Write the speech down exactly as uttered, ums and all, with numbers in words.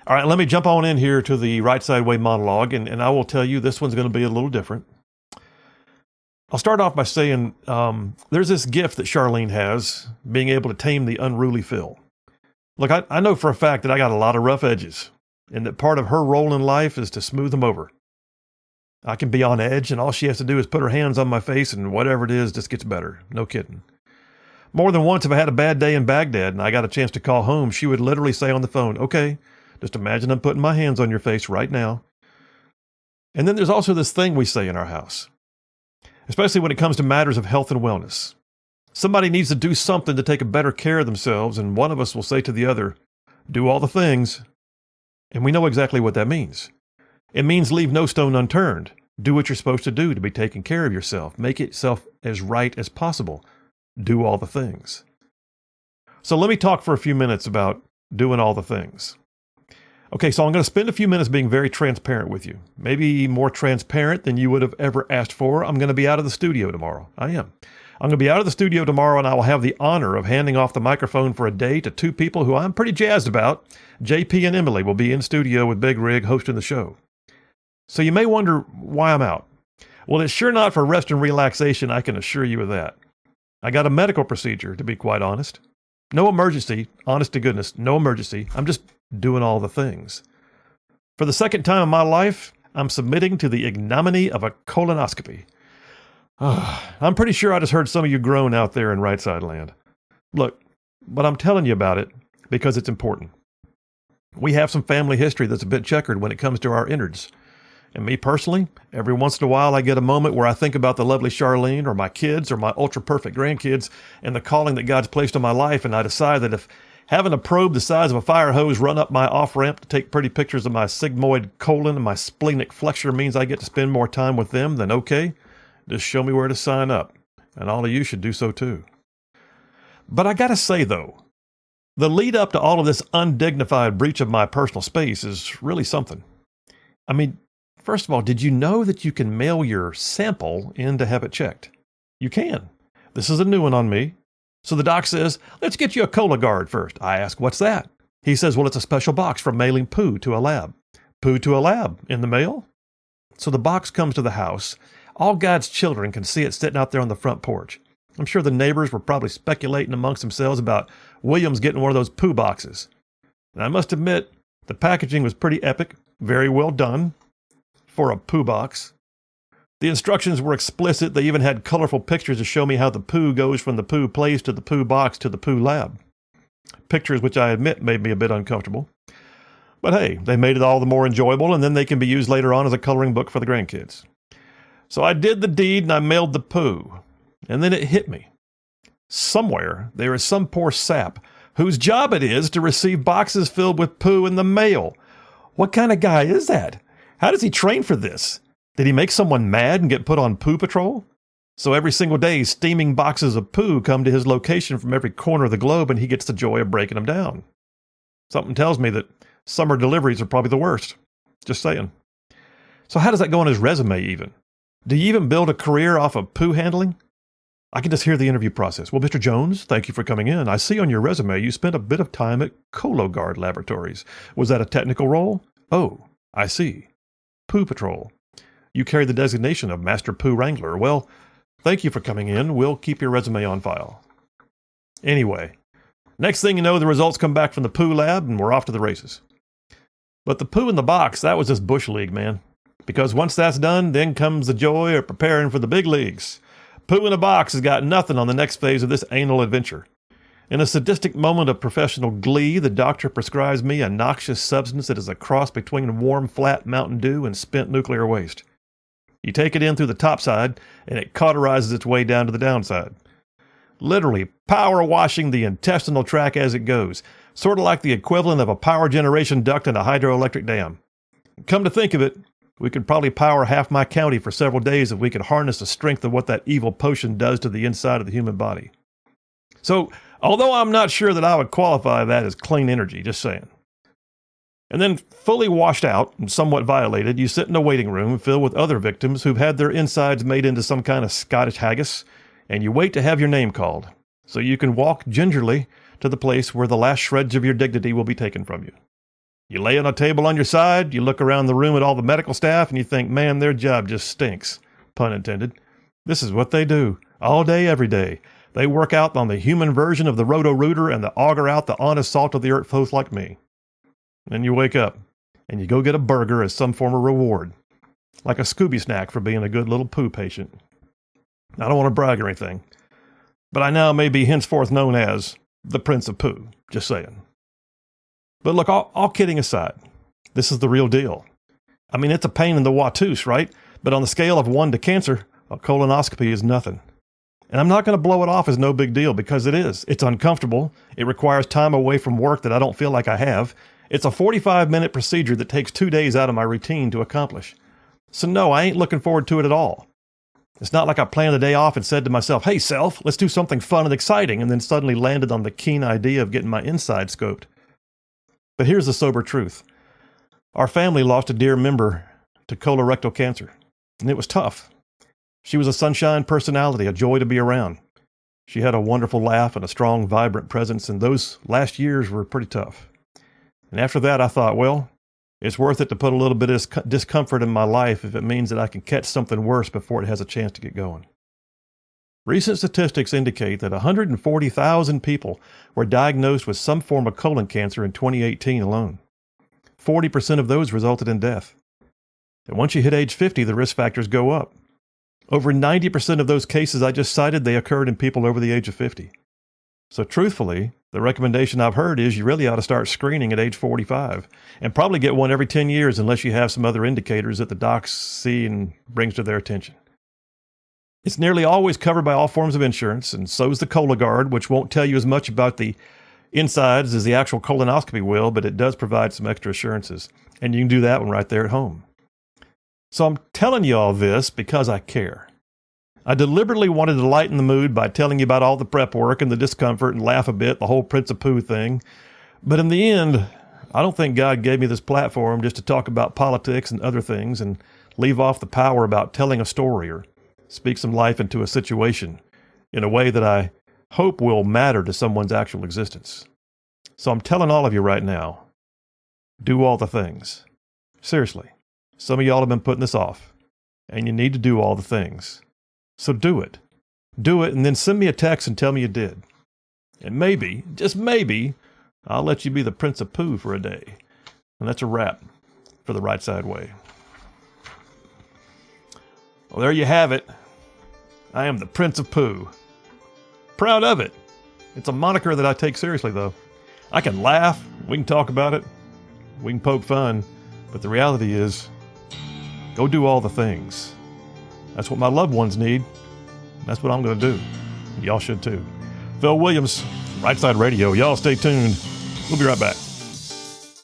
All right, let me jump on in here to the Right Side Way monologue, and, and I will tell you this one's going to be a little different. I'll start off by saying um, there's this gift that Charlene has, being able to tame the unruly Phil. Look, I, I know for a fact that I got a lot of rough edges, and that part of her role in life is to smooth them over. I can be on edge, and all she has to do is put her hands on my face, and whatever it is just gets better. No kidding. More than once, if I had a bad day in Baghdad and I got a chance to call home, she would literally say on the phone, "Okay, just imagine I'm putting my hands on your face right now." And then there's also this thing we say in our house, especially when it comes to matters of health and wellness. Somebody needs to do something to take a better care of themselves, and one of us will say to the other, "Do all the things." And we know exactly what that means. It means leave no stone unturned. Do what you're supposed to do to be taking care of yourself. Make yourself as right as possible. Do all the things. So let me talk for a few minutes about doing all the things. Okay, so I'm going to spend a few minutes being very transparent with you. Maybe more transparent than you would have ever asked for. I'm going to be out of the studio tomorrow. I am. I'm going to be out of the studio tomorrow, and I will have the honor of handing off the microphone for a day to two people who I'm pretty jazzed about. J P and Emily will be in studio with Big Rig hosting the show. So you may wonder why I'm out. Well, it's sure not for rest and relaxation, I can assure you of that. I got a medical procedure, to be quite honest. No emergency, honest to goodness, no emergency. I'm just doing all the things. For the second time in my life, I'm submitting to the ignominy of a colonoscopy. I'm pretty sure I just heard some of you groan out there in Right Side Land. Look, but I'm telling you about it because it's important. We have some family history that's a bit checkered when it comes to our innards. And me personally, every once in a while I get a moment where I think about the lovely Charlene or my kids or my ultra-perfect grandkids and the calling that God's placed on my life, and I decide that if having a probe the size of a fire hose run up my off-ramp to take pretty pictures of my sigmoid colon and my splenic flexure means I get to spend more time with them, then okay, just show me where to sign up. And all of you should do so too. But I gotta say though, the lead up to all of this undignified breach of my personal space is really something. I mean, first of all, did you know that you can mail your sample in to have it checked? You can. This is a new one on me. So the doc says, "Let's get you a Cologuard first." I ask, "What's that?" He says, "Well, it's a special box for mailing poo to a lab." Poo to a lab in the mail? So the box comes to the house. All God's children can see it sitting out there on the front porch. I'm sure the neighbors were probably speculating amongst themselves about Williams getting one of those poo boxes. And I must admit, the packaging was pretty epic, very well done for a poo box. The instructions were explicit. They even had colorful pictures to show me how the poo goes from the poo place to the poo box to the poo lab. Pictures which I admit made me a bit uncomfortable. But hey, they made it all the more enjoyable, and then they can be used later on as a coloring book for the grandkids. So I did the deed and I mailed the poo. And then it hit me. Somewhere there is some poor sap whose job it is to receive boxes filled with poo in the mail. What kind of guy is that? How does he train for this? Did he make someone mad and get put on poo patrol? So every single day, steaming boxes of poo come to his location from every corner of the globe, and he gets the joy of breaking them down. Something tells me that summer deliveries are probably the worst. Just saying. So how does that go on his resume even? Do you even build a career off of poo handling? I can just hear the interview process. "Well, Mister Jones, thank you for coming in. I see on your resume you spent a bit of time at Cologuard Laboratories. Was that a technical role? Oh, I see. Poo Patrol. You carry the designation of Master Poo Wrangler. Well, thank you for coming in. We'll keep your resume on file." Anyway, next thing you know, the results come back from the poo lab and we're off to the races. But the poo in the box, that was just Bush League, man. Because once that's done, then comes the joy of preparing for the big leagues. Poo in a box has got nothing on the next phase of this anal adventure. In a sadistic moment of professional glee, the doctor prescribes me a noxious substance that is a cross between warm, flat Mountain Dew and spent nuclear waste. You take it in through the top side, and it cauterizes its way down to the downside. Literally power washing the intestinal tract as it goes, sort of like the equivalent of a power generation duct in a hydroelectric dam. Come to think of it, we could probably power half my county for several days if we could harness the strength of what that evil potion does to the inside of the human body. So, although I'm not sure that I would qualify that as clean energy, just saying. And then, fully washed out and somewhat violated, you sit in a waiting room filled with other victims who've had their insides made into some kind of Scottish haggis, and you wait to have your name called, so you can walk gingerly to the place where the last shreds of your dignity will be taken from you. You lay on a table on your side, you look around the room at all the medical staff, and you think, man, their job just stinks. Pun intended. This is what they do, all day, every day. They work out on the human version of the Roto-Rooter and they auger out the honest salt of the earth folks like me. Then you wake up, and you go get a burger as some form of reward, like a Scooby snack for being a good little poo patient. I don't want to brag or anything, but I now may be henceforth known as the Prince of Poo, just saying. But look, all, all kidding aside, this is the real deal. I mean, it's a pain in the watoose, right? But on the scale of one to cancer, a colonoscopy is nothing. And I'm not going to blow it off as no big deal, because it is. It's uncomfortable. It requires time away from work that I don't feel like I have. It's a forty-five minute procedure that takes two days out of my routine to accomplish. So no, I ain't looking forward to it at all. It's not like I planned a day off and said to myself, hey self, let's do something fun and exciting, and then suddenly landed on the keen idea of getting my inside scoped. But here's the sober truth. Our family lost a dear member to colorectal cancer, and it was tough. She was a sunshine personality, a joy to be around. She had a wonderful laugh and a strong, vibrant presence, and those last years were pretty tough. And after that, I thought, well, it's worth it to put a little bit of discomfort in my life if it means that I can catch something worse before it has a chance to get going. Recent statistics indicate that one hundred forty thousand people were diagnosed with some form of colon cancer in twenty eighteen alone. forty percent of those resulted in death. And once you hit age fifty, the risk factors go up. Over ninety percent of those cases I just cited, they occurred in people over the age of fifty. So truthfully, the recommendation I've heard is you really ought to start screening at age forty-five, and probably get one every ten years unless you have some other indicators that the docs see and brings to their attention. It's nearly always covered by all forms of insurance, and so is the Cologuard, which won't tell you as much about the insides as the actual colonoscopy will, but it does provide some extra assurances, and you can do that one right there at home. So I'm telling you all this because I care. I deliberately wanted to lighten the mood by telling you about all the prep work and the discomfort and laugh a bit, the whole Prince of Poo thing. But in the end, I don't think God gave me this platform just to talk about politics and other things and leave off the power about telling a story or speak some life into a situation in a way that I hope will matter to someone's actual existence. So I'm telling all of you right now, do all the things. Seriously, some of y'all have been putting this off, and you need to do all the things. So do it. Do it, and then send me a text and tell me you did. And maybe, just maybe, I'll let you be the Prince of Poo for a day. And that's a wrap for the Right Side Way. Well, there you have it. I am the Prince of Poo. Proud of it. It's a moniker that I take seriously, though. I can laugh, we can talk about it, we can poke fun, but the reality is, go do all the things. That's what my loved ones need. That's what I'm going to do. Y'all should too. Phil Williams, Right Side Radio. Y'all stay tuned. We'll be right back.